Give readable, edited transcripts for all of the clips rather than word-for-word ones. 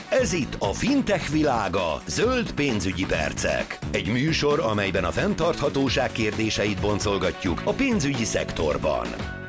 Ez itt a Fintech világa, zöld pénzügyi percek. Egy műsor, amelyben a fenntarthatóság kérdéseit boncolgatjuk a pénzügyi szektorban.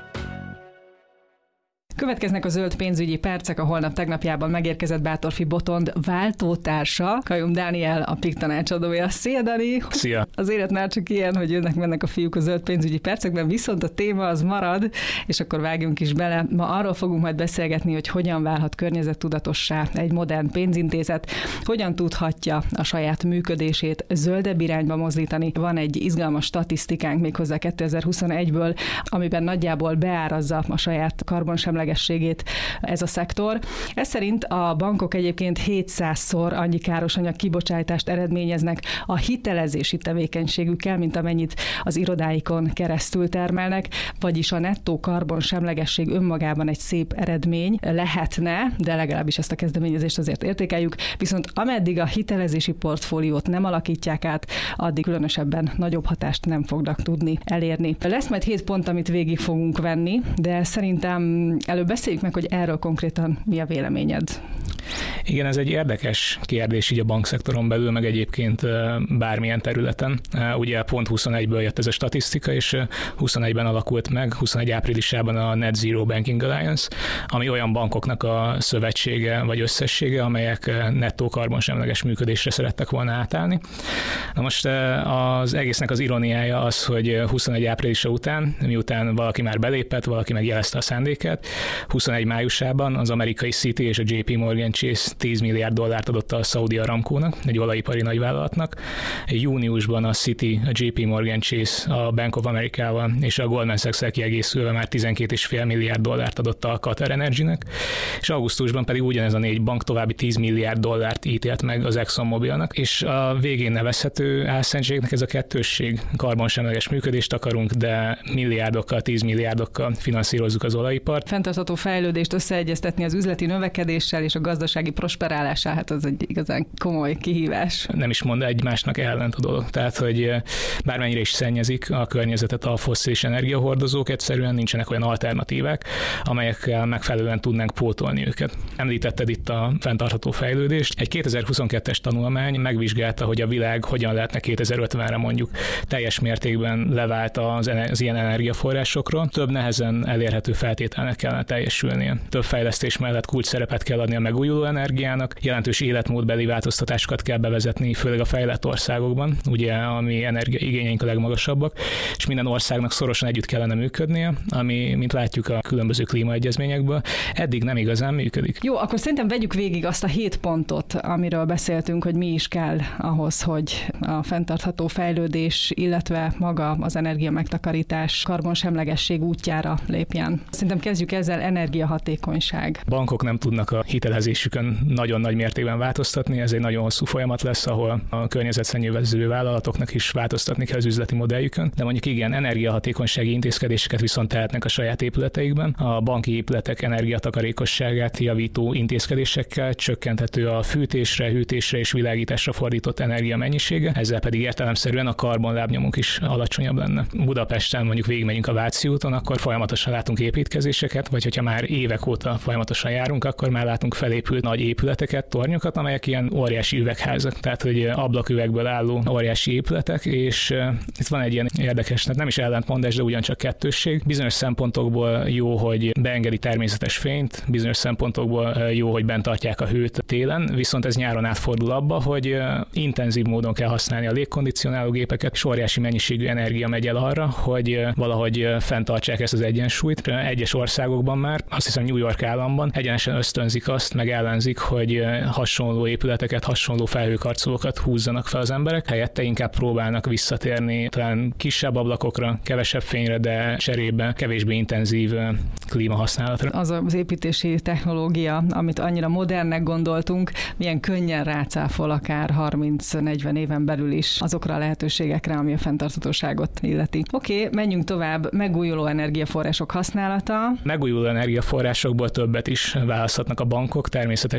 Következnek a zöld pénzügyi percek, a holnap tegnapjában megérkezett Bátorfi Botond váltótársa, Kajum Dániel, a PIK tanácsadója. Szia, Dani! Szia! Az élet már csak ilyen, hogy jönnek-mennek a fiúk a zöld pénzügyi percekben, viszont a téma az marad, és akkor vágjunk is bele. Ma arról fogunk majd beszélgetni, hogy hogyan válhat környezettudatossá egy modern pénzintézet, hogyan tudhatja a saját működését zöldebb irányba mozdítani. Van egy izgalmas statisztikánk méghozzá 2021-ből, amiben nagyjából beárazza a saját karbonsemlegességét ez a szektor. Ez szerint a bankok egyébként 700-szor annyi károsanyag kibocsátást eredményeznek a hitelezési tevékenységükkel, mint amennyit az irodáikon keresztül termelnek, vagyis a nettó karbonsemlegesség önmagában egy szép eredmény lehetne, de legalábbis ezt a kezdeményezést azért értékeljük, viszont ameddig a hitelezési portfóliót nem alakítják át, addig különösebben nagyobb hatást nem fognak tudni elérni. Lesz majd 7 pont, amit végig fogunk venni, de szerintem előbb beszéljük meg, hogy erről konkrétan mi a véleményed. Igen, ez egy érdekes kérdés így a bankszektoron belül, meg egyébként bármilyen területen. Ugye pont 21-ből jött ez a statisztika, és 21-ben alakult meg, 21 áprilisában a Net Zero Banking Alliance, ami olyan bankoknak a szövetsége vagy összessége, amelyek nettó karbonsemleges működésre szerettek volna átállni. Na most az egésznek az ironiája az, hogy 21 áprilisa után, miután valaki már belépett, valaki megjelezte a szándékát, 21 májusában az amerikai Citi és a JP Morgan Chase $10 milliárd adott a Saudi Aramco-nak, egy olajipari nagyvállalatnak. Júniusban a Citi, a JP Morgan Chase, a Bank of America-val és a Goldman Sachs-el kiegészülve már $12,5 milliárd adott a Qatar Energy-nek, és augusztusban pedig ugyanez a 4 bank további $10 milliárd ítélt meg az ExxonMobilnak, és a végén nevezhető álszentségnek ez a kettősség. Karbonsemleges működést akarunk, de milliárdokkal, 10 milliárdokkal finanszírozzuk az olajipart. Fenntartható fejlődést összeegyeztetni az üzleti növekedéssel és a gazdasági prosperálásá, hát az egy igazán komoly kihívás. Nem is mond egymásnak ellent a dolog. Tehát, hogy bármennyire is szennyezik a környezetet a fosszilis energiahordozók, egyszerűen nincsenek olyan alternatívák, amelyekkel megfelelően tudnánk pótolni őket. Említetted itt a fenntartható fejlődést. Egy 2022-es tanulmány megvizsgálta, hogy a világ hogyan lehetne 2050-re mondjuk teljes mértékben levált az ilyen energiaforrásokról. Több nehezen elérhető feltételnek kellene teljesülnie. Több fejlesztés mellett kulcs szerepet kell adni a megújuló energiának, jelentős életmódbeli változtatásokat kell bevezetni, főleg a fejlett országokban, ugye, ami energiaigényeink a legmagasabbak, és minden országnak szorosan együtt kellene működnie, ami, mint látjuk a különböző klímaegyezményekből, eddig nem igazán működik. Jó, akkor szerintem vegyük végig azt a 7 pontot, amiről beszéltünk, hogy mi is kell ahhoz, hogy a fenntartható fejlődés, illetve maga az energia megtakarítás karbonsemlegesség útjára lépjen. Szerintem kezdjük ezzel, energiahatékonyság. Bankok nem tudnak a hitelezésükön nagyon nagy mértékben változtatni, ez egy nagyon hosszú folyamat lesz, ahol a környezetszennyező vállalatoknak is változtatni kell az üzleti modelljükön, de mondjuk igen, energiahatékonysági intézkedéseket viszont tehetnek a saját épületeikben. A banki épületek energiatakarékosságát javító intézkedésekkel csökkenthető a fűtésre, hűtésre és világításra fordított energia mennyisége, ezzel pedig értelemszerűen a karbonlábnyomunk is alacsonyabb lenne. Budapesten mondjuk végigmegyünk a Váci úton, akkor folyamatosan látunk építkezéseket, vagy hogyha már évek óta folyamatosan járunk, akkor már látunk felépült nagy épületeket, tornyokat, amelyek ilyen óriási üvegházak, tehát hogy ablaküvegből álló óriási épületek, és itt van egy ilyen érdekes, nem is ellentmondás, de ugyancsak kettősség. Bizonyos szempontokból jó, hogy beengedi természetes fényt, bizonyos szempontokból jó, hogy bent tartják a hőt télen, viszont ez nyáron átfordul abba, hogy intenzív módon kell használni a légkondicionáló gépeket, és óriási mennyiségű energia megy el arra, hogy valahogy fenntartsák ezt az egyensúlyt. Egyes országokban már, azt hiszem New York államban egyenesen ösztönzik azt, meg ellenzik, hogy hasonló épületeket, hasonló felhőkarcolókat húzzanak fel az emberek, helyette inkább próbálnak visszatérni talán kisebb ablakokra, kevesebb fényre, de cserébe kevésbé intenzív klímahasználatra. Az építési technológia, amit annyira modernnek gondoltunk, milyen könnyen rácáfol akár 30-40 éven belül is azokra a lehetőségekre, ami a fenntarthatóságot illeti. Oké, menjünk tovább. Megújuló energiaforrások használata. Megújuló energiaforrásokból többet is választhatnak a bankok, természetesen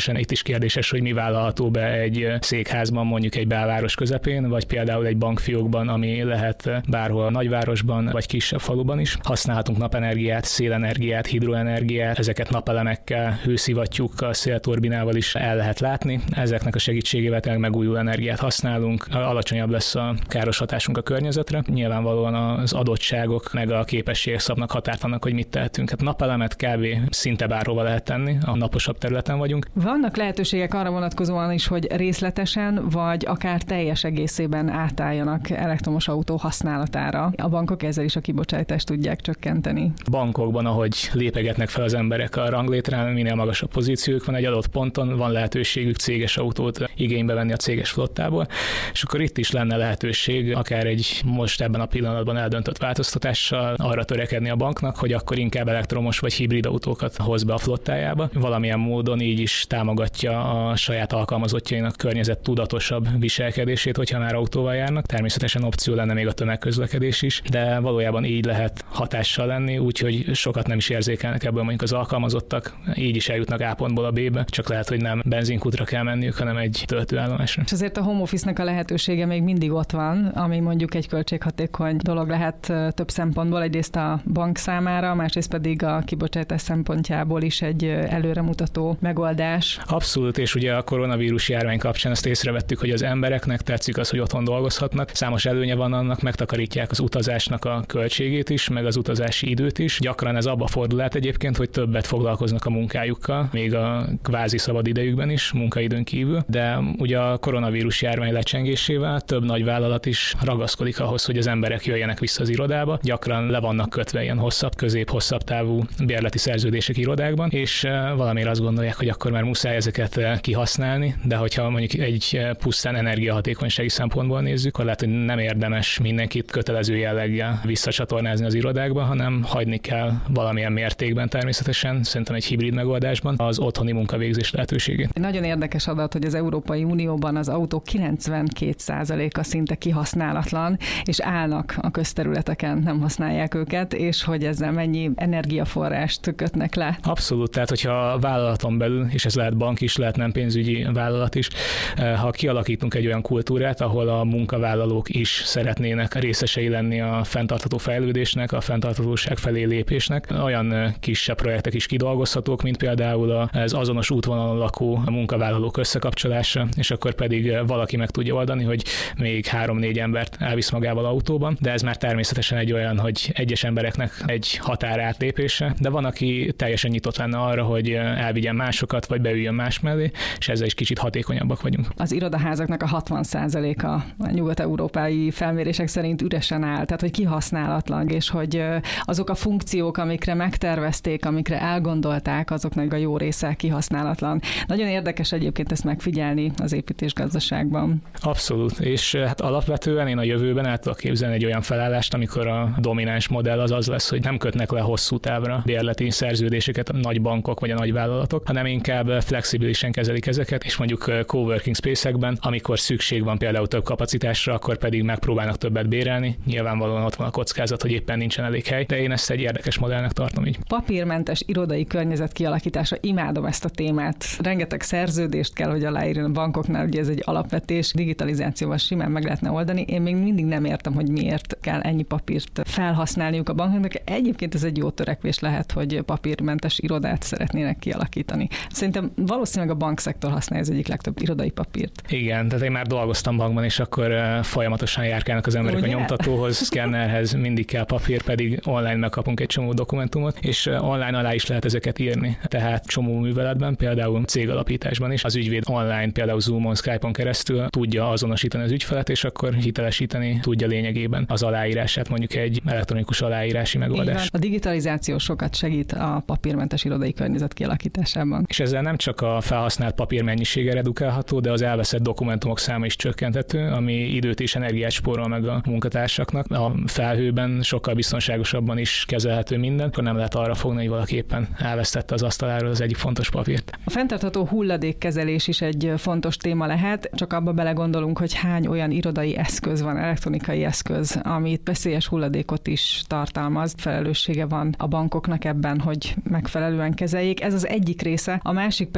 természetesen itt is kérdéses, hogy mi vállalható be egy székházban, mondjuk egy belváros közepén, vagy például egy bankfiókban, ami lehet bárhol a nagyvárosban, vagy kisebb faluban is. Használhatunk napenergiát, szélenergiát, hidroenergiát, ezeket napelemekkel, hőszivattyúkkal, szélturbinával is el lehet látni. Ezeknek a segítségével tényleg megújuló energiát használunk, alacsonyabb lesz a káros hatásunk a környezetre. Nyilvánvalóan az adottságok meg a képességek szabnak határt annak, hogy mit tehetünk. Hát napelemet kb. Szinte bárhova lehet tenni, a naposabb területen vagyunk. Vannak lehetőségek arra vonatkozóan is, hogy részletesen vagy akár teljes egészében átálljanak elektromos autó használatára. A bankok ezzel is a kibocsátást tudják csökkenteni. Bankokban, ahogy lépegetnek fel az emberek a ranglétrán, minél magasabb pozíciójuk van egy adott ponton, van lehetőségük céges autót igénybe venni a céges flottából, és akkor itt is lenne lehetőség, akár egy most ebben a pillanatban eldöntött változtatással arra törekedni a banknak, hogy akkor inkább elektromos vagy hibrid autókat hoz be a flottájába. Valamilyen módon így is támogatja a saját alkalmazottjainak környezet tudatosabb viselkedését, hogyha már autóval járnak. Természetesen opció lenne még a tömegközlekedés is, de valójában így lehet hatással lenni, úgyhogy sokat nem is érzékelnek ebből mondjuk az alkalmazottak, így is eljutnak A pontból a B-be, csak lehet, hogy nem benzinkutra kell menniük, hanem egy töltőállomásra. És azért a home office-nak a lehetősége még mindig ott van, ami mondjuk egy költséghatékony dolog lehet több szempontból, egyrészt a bank számára, másrészt pedig a kibocsátás szempontjából is egy előremutató megoldás. Abszolút, és ugye a koronavírus járvány kapcsán ezt észrevettük, hogy az embereknek tetszik az, hogy otthon dolgozhatnak. Számos előnye van annak, megtakarítják az utazásnak a költségét is, meg az utazási időt is. Gyakran ez abba fordul át egyébként, hogy többet foglalkoznak a munkájukkal, még a kvázi szabad idejükben is, munkaidőn kívül, de ugye a koronavírus járvány lecsengésével több nagy vállalat is ragaszkodik ahhoz, hogy az emberek jöjjenek vissza az irodába. Gyakran le vannak kötve ilyen hosszabb, közép-hosszabb távú bérleti szerződések irodákban, és valamiért azt gondolják, hogy akkor már muszáj ezeket kihasználni, de hogyha mondjuk egy pusztán energiahatékonysági szempontból nézzük, akkor lehet, hogy nem érdemes mindenkit kötelező jelleggel visszacsatornázni az irodákba, hanem hagyni kell valamilyen mértékben természetesen, szerintem egy hibrid megoldásban az otthoni munkavégzés lehetőségét. Nagyon érdekes adat, hogy az Európai Unióban az autók 92%-a szinte kihasználatlan, és állnak a közterületeken, nem használják őket, és hogy ezzel mennyi energiaforrást kötnek le. Abszolút, tehát hogyha a vállalaton belül, és ez lehet bank is, lehet nem pénzügyi vállalat is, ha kialakítunk egy olyan kultúrát, ahol a munkavállalók is szeretnének részesei lenni a fenntartható fejlődésnek, a fenntarthatóság felé lépésnek, olyan kisebb projektek is kidolgozhatók, mint például az azonos útvonalon lakó munkavállalók összekapcsolása, és akkor pedig valaki meg tudja oldani, hogy még 3-4 embert elvisz magával autóban, de ez már természetesen egy olyan, hogy egyes embereknek egy határ átlépése, de van, aki teljesen nyitott lenne arra, hogy elvigyen másokat, vagy beüljön más mellé, és ezzel is kicsit hatékonyabbak vagyunk. Az irodaházaknak a 60%-a a nyugat-európai felmérések szerint üresen áll, tehát hogy kihasználatlan, és hogy azok a funkciók, amikre megtervezték, amikre elgondolták, azoknak a jó része kihasználatlan. Nagyon érdekes egyébként ezt megfigyelni az építésgazdaságban. Abszolút, és hát alapvetően én a jövőben el tudok képzelni egy olyan felállást, amikor a domináns modell az lesz, hogy nem kötnek le hosszú távra bérleti szerződéseket a nagy bankok vagy a nagy vállalatok, hanem inkább flexibilisen kezelik ezeket, és mondjuk coworking space-ekben, amikor szükség van például több kapacitásra, akkor pedig megpróbálnak többet bérelni. Nyilvánvalóan ott van a kockázat, hogy éppen nincsen elég hely, de én ezt egy érdekes modellnek tartom így. Papírmentes irodai környezet kialakítása, imádom ezt a témát. Rengeteg szerződést kell, hogy aláírjon a bankoknál, ugye ez egy alapvetés, digitalizációval simán meg lehetne oldani. Én még mindig nem értem, hogy miért kell ennyi papírt felhasználniuk a bankoknak. Egyébként ez egy jó törekvés lehet, hogy papírmentes irodát szeretnének kialakítani. Szerintem valószínűleg a bankszektor használja az egyik legtöbb irodai papírt. Igen, tehát én már dolgoztam bankban, és akkor folyamatosan járkálnak az emberek a nyomtatóhoz, szkennerhez, mindig kell papír, pedig online megkapunk egy csomó dokumentumot, és online alá is lehet ezeket írni. Tehát csomó műveletben, például cégalapításban is az ügyvéd online, például Zoomon, Skype-on keresztül tudja azonosítani az ügyfelet, és akkor hitelesíteni tudja lényegében az aláírását, mondjuk egy elektronikus aláírási megoldás. A digitalizáció sokat segít a papírmentes irodai környezet kialakításában. És ezzel nem csak a felhasznált papír mennyisége redukálható, de az elveszett dokumentumok száma is csökkenthető, ami időt és energiát spórol meg a munkatársaknak. A felhőben sokkal biztonságosabban is kezelhető minden, akkor nem lehet arra fogni, hogy valaki éppen elvesztette az asztaláról az egyik fontos papírt. A fenntartható hulladékkezelés is egy fontos téma lehet, csak abba belegondolunk, hogy hány olyan irodai eszköz van, elektronikai eszköz, amit veszélyes hulladékot is tartalmaz. Felelőssége van a bankoknak ebben, hogy megfelelően kezeljék. Ez az egyik része. A másik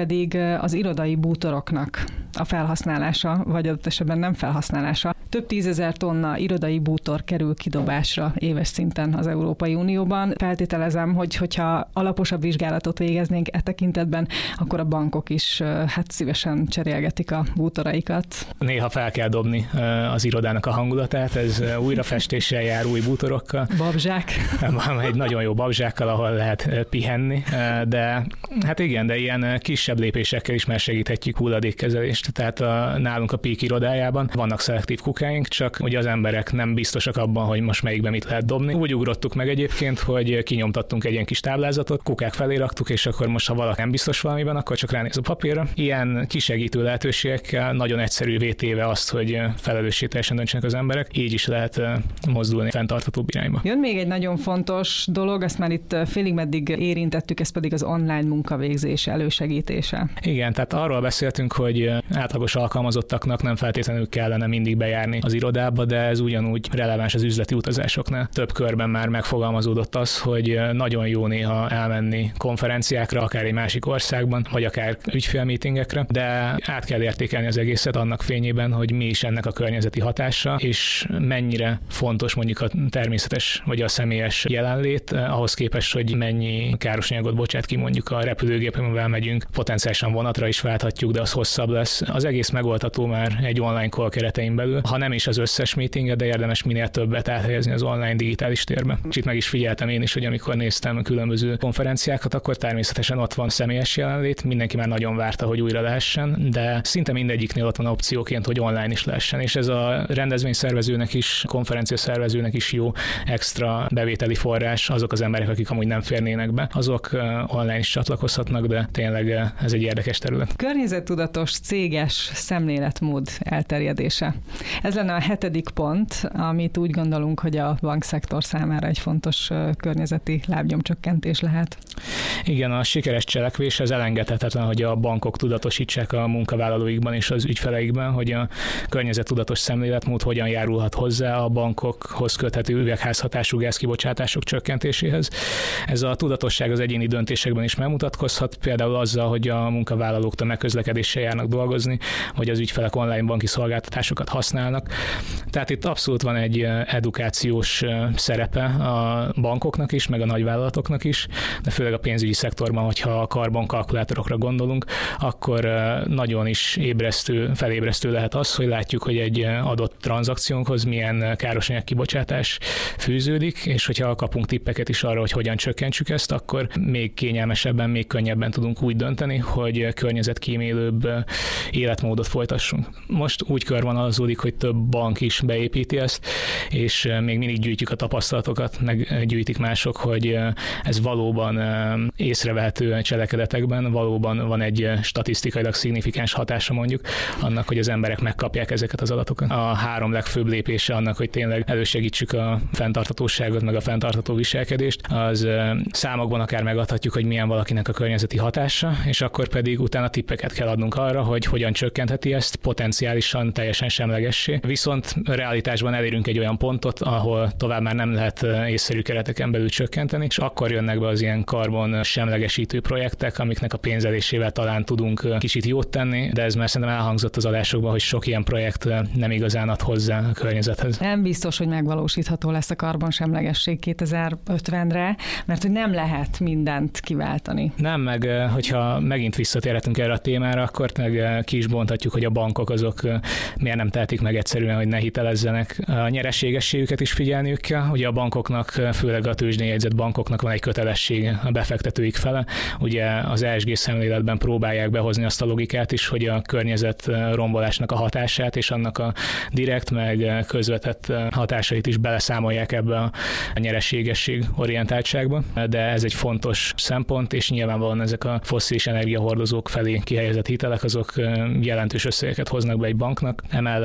pedig az irodai bútoroknak a felhasználása, vagy adott esetben nem felhasználása. Több 10 000 tonna irodai bútor kerül kidobásra éves szinten az Európai Unióban. Feltételezem, hogyha alaposabb vizsgálatot végeznénk e tekintetben, akkor a bankok is szívesen cserélgetik a bútoraikat. Néha fel kell dobni az irodának a hangulatát, ez újrafestéssel jár, új bútorokkal. Babzsák. Egy nagyon jó babzsákkal, ahol lehet pihenni, de hát igen, de ilyen kisebb lépésekkel is már segíthetjük hulladékkezelést. Tehát nálunk a Peak irodájában vannak szelektív kukáink, csak ugye az emberek nem biztosak abban, hogy most melyikbe mit lehet dobni. Úgy ugrottuk meg egyébként, hogy kinyomtattunk egy ilyen kis táblázatot, kukák felé raktuk, és akkor most, ha valaki nem biztos valamiben, akkor csak ránéz a papírra. Ilyen kisegítő lehetőségekkel nagyon egyszerűvé téve azt, hogy felelősségteljesen döntsenek az emberek, így is lehet mozdulni fenntarthatóbb irányba. Jön még egy nagyon fontos dolog, azt már itt félig meddig érintettük, ez pedig az online munkavégzés elősegítése. Igen, tehát arról beszéltünk, hogy átlagos alkalmazottaknak nem feltétlenül kellene mindig bejárni az irodába, de ez ugyanúgy releváns az üzleti utazásoknál. Több körben már megfogalmazódott az, hogy nagyon jó néha elmenni konferenciákra, akár egy másik országban, vagy akár ügyfélmeetingekre, de át kell értékelni az egészet annak fényében, hogy mi is ennek a környezeti hatása, és mennyire fontos mondjuk a természetes vagy a személyes jelenlét, ahhoz képest, hogy mennyi káros anyagot bocsát ki mondjuk a repülőgépen, amivel megyünk, potenciálisan vonatra is válthatjuk, de az hosszabb lesz. Az egész megoldható már egy online call keretein belül, ha nem is az összes meetinget, de érdemes minél többet áthelyezni az online digitális térbe. Itt meg is figyeltem én is, hogy amikor néztem különböző konferenciákat, akkor természetesen ott van személyes jelenlét, mindenki már nagyon várta, hogy újra lehessen, de szinte mindegyiknél ott van opcióként, hogy online is lehessen, és ez a rendezvényszervezőnek is, konferencia szervezőnek is jó extra bevételi forrás, azok az emberek, akik amúgy nem férnének be, azok online is csatlakozhatnak, de tényleg ez egy érdekes terület. Környezettudatos céges szemléletmód elterjedése. Ez lenne a 7. pont, amit úgy gondolunk, hogy a bankszektor számára egy fontos környezeti lábnyomcsökkentés lehet. Igen, a sikeres cselekvés az elengedhetetlen, hogy a bankok tudatosítsák a munkavállalóikban és az ügyfeleikben, hogy a környezettudatos szemléletmód hogyan járulhat hozzá a bankokhoz köthető üvegházhatású gázkibocsátások csökkentéséhez. Ez a tudatosság az egyéni döntésekben is megmutatkozhat, például azzal, hogy a munkavállalók tömegközlekedéssel járnak dolgozni, vagy az ügyfelek online banki szolgáltatásokat használnak. Tehát itt abszolút van egy edukációs szerepe a bankoknak is, meg a nagyvállalatoknak is, de főleg a pénzügyi szektorban, hogyha a karbonkalkulátorokra gondolunk, akkor nagyon is felébresztő lehet az, hogy látjuk, hogy egy adott tranzakciónkhoz milyen károsanyag kibocsátás fűződik, és hogyha kapunk tippeket is arra, hogy hogyan csökkentsük ezt, akkor még kényelmesebben, még könnyebben tudunk úgy dönteni, hogy környezetkímélőbb életmódot folytassunk. Most úgy körvonalazódik, hogy több bank is beépíti ezt, és még mindig gyűjtjük a tapasztalatokat, meg gyűjtik mások, hogy ez valóban észrevehető cselekedetekben, valóban van egy statisztikailag szignifikáns hatása mondjuk annak, hogy az emberek megkapják ezeket az adatokat. A 3 legfőbb lépése annak, hogy tényleg elősegítsük a fenntarthatóságot, meg a fenntartható viselkedést, az számokban akár megadhatjuk, hogy milyen valakinek a környezeti hatása, és akkor pedig utána tippeket kell adnunk arra, hogy hogyan csökkentheti ezt potenciálisan teljesen semlegessé. Viszont realitásban elérünk egy olyan pontot, ahol tovább már nem lehet észszerű kereteken belül csökkenteni, és akkor jönnek be az ilyen karbon semlegesítő projektek, amiknek a pénzelésével talán tudunk kicsit jót tenni, de ez már szerintem elhangzott az adásokban, hogy sok ilyen projekt nem igazán ad hozzá a környezethez. Nem biztos, hogy megvalósítható lesz a karbonsemlegesség 2050-re, mert hogy nem lehet mindent kiváltani. Nem, meg hogyha megint visszatérhetünk erre a témára, akkor meg ki is bonthatjuk, hogy a bankok azok miért nem tehetik meg egyszerűen, hogy ne hitelezzenek. A nyereségességüket is figyelniük kell. Ugye a bankoknak, főleg a tőzsdén jegyzett bankoknak van egy kötelessége a befektetőik fele. Ugye az ESG szemléletben próbálják behozni azt a logikát is, hogy a környezet rombolásnak a hatását és annak a direkt meg közvetett hatásait is beleszámolják ebbe a nyereségesség orientáltságba, de ez egy fontos szempont, és nyilvánvalóan ezek a fosszilis energiahordozók felé kihelyezett hitelek, azok jelentős összegeket hoznak be egy banknak. Emellett az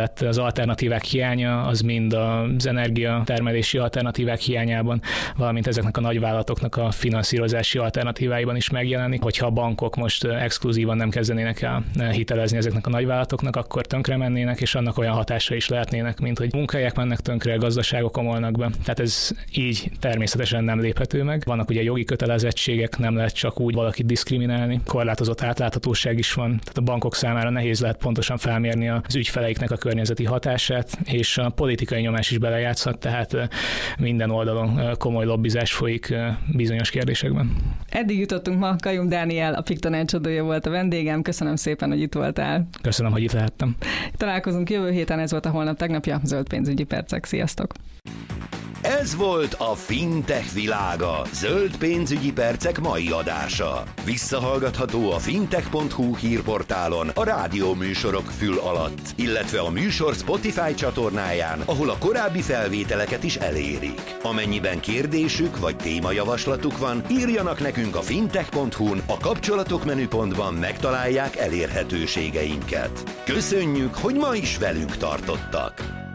alternatívák hiánya az mind az energiatermelési alternatívák hiányában, valamint ezeknek a nagyvállalatoknak a finanszírozási alternatíváiban is megjelenik. Hogyha a bankok most exkluzívan nem kezdenének el hitelezni ezeknek a nagyvállalatoknak, akkor tönkre mennének, és annak olyan hatása is lehetnének, mint hogy munkahelyek mennek tönkre, gazdaságok omolnak be. Tehát ez így természetesen nem léphető meg. Vannak ugye jogi kötelezettségek, nem lehet csak úgy valakit diszkriminálni. Korlátozott átláthatóság is van. Tehát a bankok számára nehéz lehet pontosan felmérni az ügyfeleiknek a környezeti hatását, és a politikai nyomás is belejátszhat, tehát minden oldalon komoly lobbizás folyik bizonyos kérdésekben. Eddig jutottunk ma. Kajum Dániel, a PIK tanácsadója volt a vendégem. Köszönöm szépen, hogy itt voltál. Köszönöm, hogy itt lehettem. Találkozunk jövő héten, ez volt a Holnap tegnapja, Zöld pénzügyi percek. Sziasztok! Ez volt a Fintech világa, Zöld pénzügyi percek mai adása. Visszahallgatható a fintech.hu hírportálon, a rádió műsorok fül alatt, illetve a műsor Spotify csatornáján, ahol a korábbi felvételeket is elérik. Amennyiben kérdésük vagy témajavaslatuk van, írjanak nekünk a fintech.hu-n, a kapcsolatok menüpontban megtalálják elérhetőségeinket. Köszönjük, hogy ma is velünk tartottak!